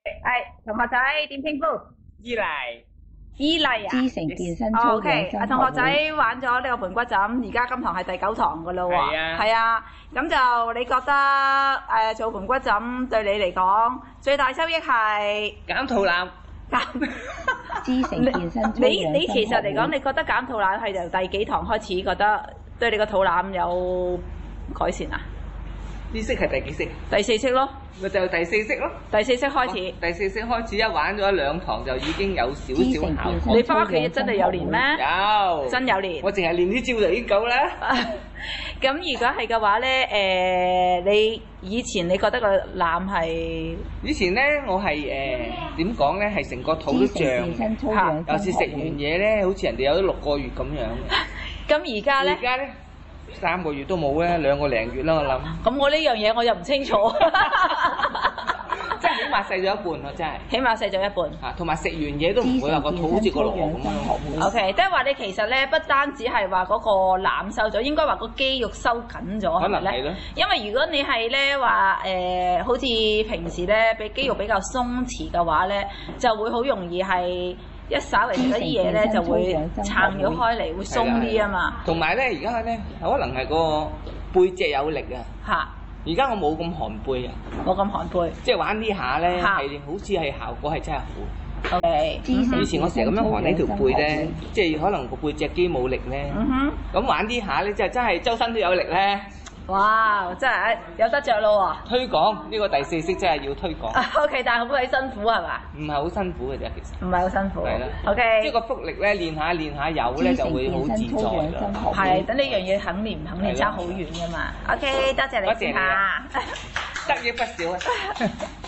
係同學仔點稱呼？ 依賴依麗啊？ 知成健身操 OK， 養生同學仔學會玩咗呢個盤骨枕，而家今堂係第9堂噶啦喎。 係啊係啊，咁就你覺得做盤骨枕對你嚟講最大收益係減肚腩。 減？ 知成健身操你養生其實嚟講， 學會你覺得減肚腩係由第幾堂開始覺得對你個肚腩有改善啊？ 呢式係第幾式？ 第4式咯， 咪就係第4式咯。 第4式開始。 第4式開始一玩咗1-2堂就已經有少少效果。 你翻屋企真係有練咩？ 有， 真有練。 我淨係練呢招就已經夠啦。 咁如果係嘅話咧，你以前你覺得個腩係？ 以前咧，我係點講咧，係成個肚都知成健脹身操嘅。 養生有時食完嘢咧，好似人哋有6個月咁樣嘅。 咁而家咧？ 而家咧3個月都冇咧，2個零月啦，我諗。 咁我呢樣嘢我又唔清楚。 即係起碼細咗一半咯，真係。 起碼細咗一半。 嚇，同埋食完嘢都唔會話個肚好似個籮咁樣。 OK，即係話你其實咧，不單止係話嗰個腩瘦咗，應該話個肌肉收緊咗， 可能係咯。 因為如果你係咧話好似平時咧，俾肌肉比較鬆弛嘅話咧，就會好容易係一稍微食咗啲嘢咧，就會撐咗開嚟，會鬆啲啊嘛。 同埋咧，而家咧可能係個背脊有力啊。 嚇！ 而家我冇咁寒背啊， 冇咁寒背， 即係玩呢下咧，係好似係效果係真係好。 OK， 以前我成日咁樣寒呢條背咧，即係可能個背脊肌冇力咧。咁玩呢下咧，就真係周身都有力咧。 哇！真係有得着咯喎！ 推廣呢個第4式真係要推廣。 OK， 但係好鬼辛苦係嘛？ 唔係好辛苦嘅啫，其實。 唔係好辛苦。 係啦。 OK。 即係個腹力咧，練下有咧就會好自在啦。 係，等呢樣嘢肯練唔肯練差好遠㗎嘛。OK，多謝你先嚇。 得益不少啊！